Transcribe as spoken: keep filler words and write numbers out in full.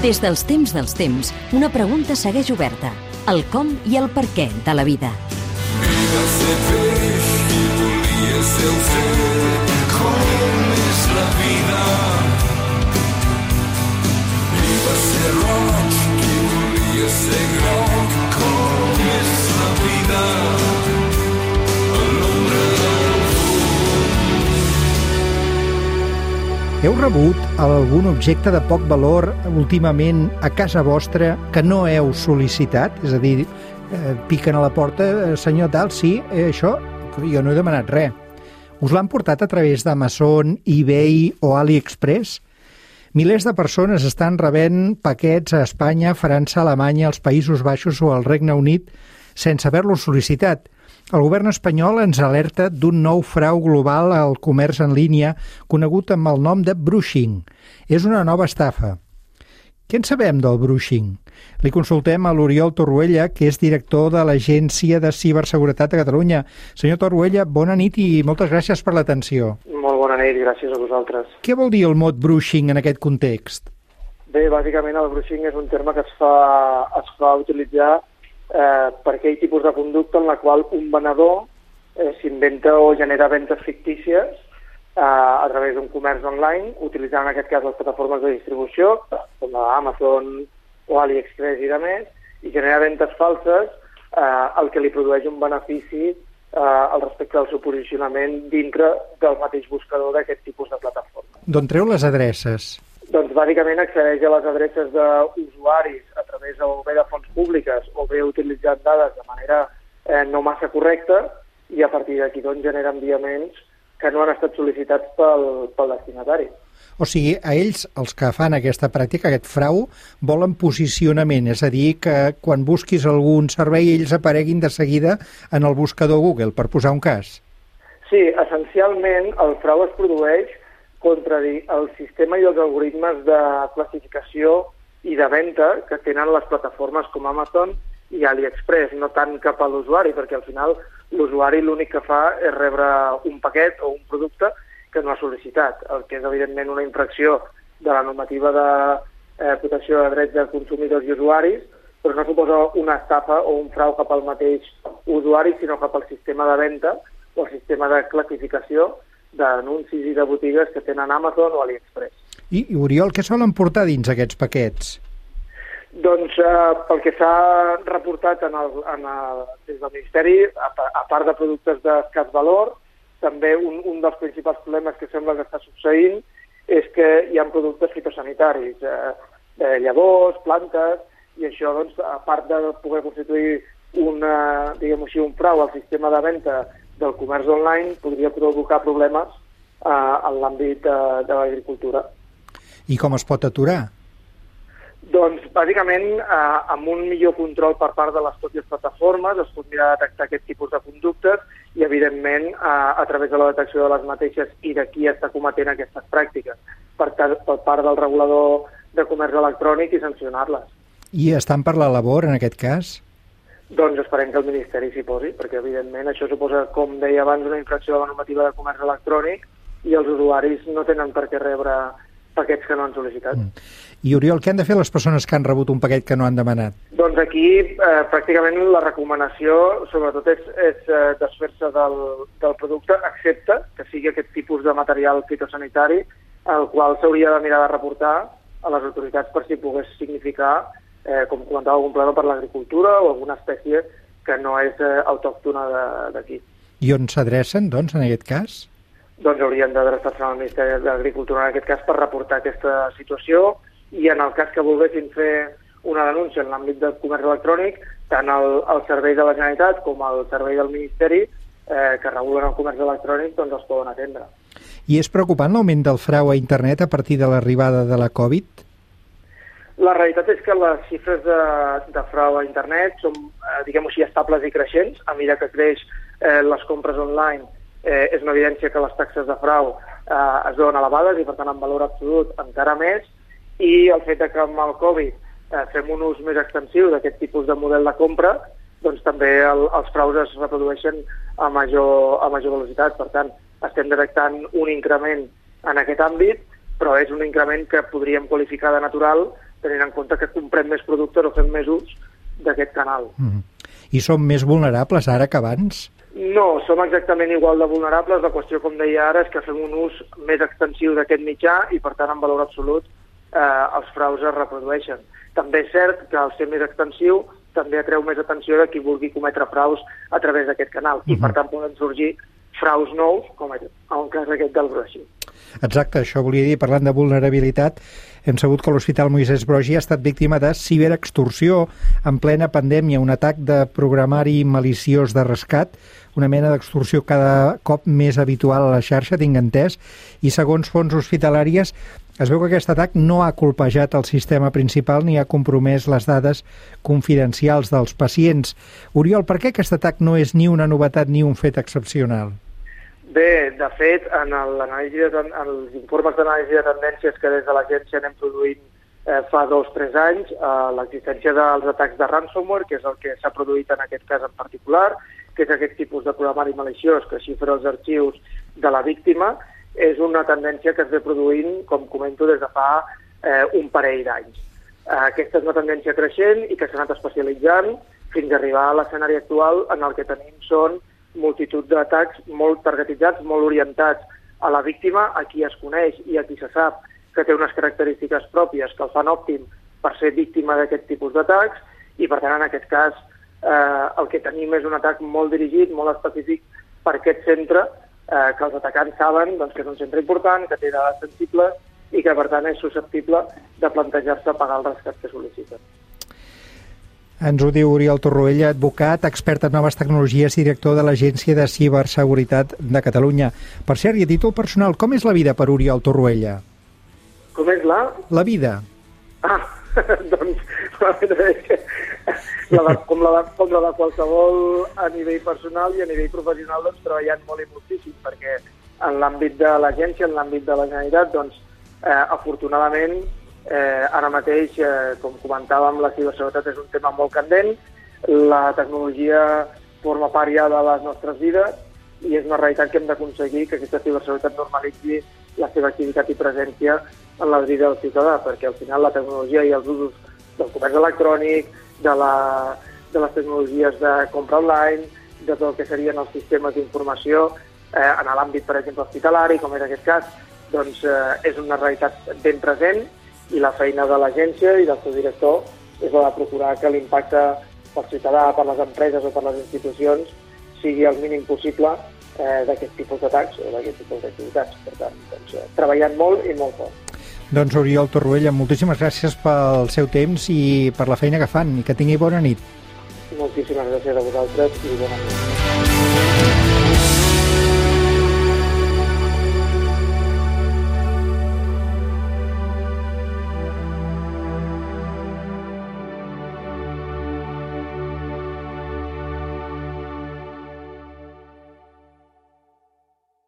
Des dels temps dels temps, una pregunta segueix oberta. El com i el per què de la vida. Va ser peix i volia ser oceà. Com és la vida? I va ser roig qui volia ser groc. Com és la vida? A l'ombra del Heu rebut algun objecte de poc valor últimament a casa vostra que no heu sol·licitat? És a dir, eh, piquen a la porta, eh, senyor tal, sí, eh, això, jo no he demanat res. Us l'han portat a través d'Amazon, eBay o AliExpress? Milers de persones estan rebent paquets a Espanya, França, Alemanya, els Països Baixos o el Regne Unit sense haver-los sol·licitat. El govern espanyol ens alerta d'un nou frau global al comerç en línia conegut amb el nom de brushing. És una nova estafa. Què en sabem del brushing? Li consultem a l'Oriol Torruella, que és director de l'Agència de Ciberseguretat de Catalunya. Senyor Torruella, bona nit i moltes gràcies per l'atenció. Molt bona nit, gràcies a vosaltres. Què vol dir el mot brushing en aquest context? Bé, bàsicament el brushing és un terme que es fa, es fa utilitzar eh, per aquell tipus de conducta en la qual un venedor eh, s'inventa o genera ventes fictícies eh, a través d'un comerç online, utilitzant en aquest cas les plataformes de distribució, com Amazon o AliExpress i demés, i genera ventes falses, eh, el que li produeix un benefici eh, al respecte del seu posicionament dintre del mateix buscador d'aquest tipus de plataforma. D'on treu les adreces? Doncs bàsicament accedeix a les adreces d'usuaris a través o bé de fonts públiques o bé utilitzant dades de manera eh, no massa correcta i a partir d'aquí doncs genera enviaments que no han estat sol·licitats pel, pel destinatari. O sigui, a ells, els que fan aquesta pràctica, aquest frau, volen posicionament, és a dir, que quan busquis algun servei ells apareguin de seguida en el buscador Google, per posar un cas. Sí, essencialment el frau es produeix contra el sistema i els algoritmes de classificació i de venda que tenen les plataformes com Amazon i AliExpress, no tant cap a l'usuari, perquè al final l'usuari l'únic que fa és rebre un paquet o un producte que no ha sol·licitat, el que és evidentment una infracció de la normativa de eh, protecció de drets de consumidors i usuaris, però no suposa una estafa o un frau cap al mateix usuari, sinó cap al sistema de venda o al sistema de classificació d'anuncis i de botigues que tenen Amazon o AliExpress. I, i Oriol, què solen portar dins aquests paquets? Doncs eh, pel que s'ha reportat en el, en el, des del Ministeri, a, a part de productes d'escàs valor, també un, un dels principals problemes que sembla que està succeint és que hi ha productes fitosanitaris, eh, eh, llavors, plantes, i això, doncs, a part de poder constituir una, diguem-ho així, un frau al sistema de venda del comerç online, podria provocar problemes eh, en l'àmbit de, de l'agricultura. I com es pot aturar? Doncs, bàsicament, eh, amb un millor control per part de les pròpies plataformes es pot mirar de detectar aquest tipus de conductes i, evidentment, eh, a través de la detecció de les mateixes i de qui està cometent aquestes pràctiques, per, per part del regulador de comerç electrònic i sancionar-les. I estan per la labor, en aquest cas? Doncs esperem que el Ministeri s'hi posi, perquè evidentment això suposa, com deia abans, una infracció de la normativa de comerç electrònic i els usuaris no tenen per què rebre paquets que no han sol·licitat. Mm. I Oriol, què han de fer les persones que han rebut un paquet que no han demanat? Doncs aquí eh, pràcticament la recomanació sobretot és, és eh, desfer-se del, del producte, excepte que sigui aquest tipus de material fitosanitari, el qual s'hauria de mirar de reportar a les autoritats per si pogués significar Eh, com comentava, algun problema per l'agricultura o alguna espècie que no és eh, autòctona d'aquí. I on s'adrecen, doncs, en aquest cas? Doncs haurien d'adreçar-se al Ministeri d'Agricultura en aquest cas per reportar aquesta situació i en el cas que volguessin fer una denúncia en l'àmbit del comerç electrònic, tant el, el servei de la Generalitat com el servei del Ministeri eh, que regulen el comerç electrònic doncs els poden atendre. I és preocupant l'augment del frau a internet a partir de l'arribada de la Covid? La realitat és que les xifres de, de frau a internet són, eh, diguem-ho així, estables i creixents. A mesura que creix eh, les compres online, eh, és una evidència que les taxes de frau eh, es veuen elevades i, per tant, en valor absolut encara més. I el fet que amb el Covid eh, fem un ús més extensiu d'aquest tipus de model de compra, doncs també el, els fraus es reprodueixen a major, a major velocitat. Per tant, estem detectant un increment en aquest àmbit, però és un increment que podríem qualificar de natural tenint en compte que comprem més productes o fem més ús d'aquest canal. Mm. I som més vulnerables ara que abans? No, som exactament igual de vulnerables. La qüestió, com deia ara, és que fem un ús més extensiu d'aquest mitjà i, per tant, en valor absolut, eh, els fraus es reprodueixen. També és cert que al ser més extensiu també atreu més atenció de qui vulgui cometre fraus a través d'aquest canal. Uh-huh. I, per tant, poden sorgir fraus nous, com en el cas aquest del Brogi. Exacte, això volia dir, parlant de vulnerabilitat, hem sabut que l'Hospital Moisès Broggi ha estat víctima de ciberextorsió en plena pandèmia, un atac de programari maliciós de rescat, una mena d'extorsió cada cop més habitual a la xarxa, tinc entès, i segons fonts hospitalàries es veu que aquest atac no ha colpejat el sistema principal ni ha compromès les dades confidencials dels pacients. Oriol, per què aquest atac no és ni una novetat ni un fet excepcional? Bé, de fet, en, l'anàlisi de, en els informes d'anàlisi de tendències que des de l'agència anem produint eh, fa dos o tres anys, eh, l'existència dels atacs de ransomware, que és el que s'ha produït en aquest cas en particular, que és aquest tipus de programari maliciós que xifra els arxius de la víctima, és una tendència que es ve produint, com comento, des de fa eh, un parell d'anys. Eh, aquesta és una tendència creixent i que s'ha anat especialitzant fins a arribar a l'escenari actual en el que tenim són multitud d'atacs molt targetitzats, molt orientats a la víctima, a qui es coneix i a qui se sap que té unes característiques pròpies que el fan òptim per ser víctima d'aquest tipus d'atacs i, per tant, en aquest cas, eh, el que tenim és un atac molt dirigit, molt específic per aquest centre, eh, que els atacants saben doncs, que és un centre important, que té dades sensibles i que, per tant, és susceptible de plantejar-se pagar el rescat que sol·liciten. Ens ho diu Oriol Torroella, advocat, expert en noves tecnologies i director de l'Agència de Ciberseguretat de Catalunya. Per cert, i a títol personal, com és la vida per Oriol Torroella? Com és la? La vida. Ah, doncs, la veritat és que la de, com, la de, com la de qualsevol a nivell personal i a nivell professional, doncs, treballant molt i moltíssim, perquè en l'àmbit de l'agència, en l'àmbit de la Generalitat, doncs, eh, afortunadament, Eh, ara mateix, eh, com comentàvem, la ciberseguretat és un tema molt candent, la tecnologia forma part ja de les nostres vides i és una realitat que hem d'aconseguir que aquesta ciberseguretat normalitzi la seva activitat i presència en la vida del ciutadà, perquè al final la tecnologia i els usos del comerç electrònic, de, la, de les tecnologies de compra online, de tot el que serien els sistemes d'informació eh, en l'àmbit, per exemple, hospitalari, com és aquest cas, doncs eh, és una realitat ben present i la feina de l'agència i del seu director és la de procurar que l'impacte pel ciutadà, per les empreses o per les institucions sigui el mínim possible eh, d'aquest tipus d'atacs o d'aquest tipus d'activitats. Per tant, doncs, eh, treballant molt i molt fort. Doncs Oriol Torroella, moltíssimes gràcies pel seu temps i per la feina que fan i que tingui bona nit. Moltíssimes gràcies a vosaltres i bona nit.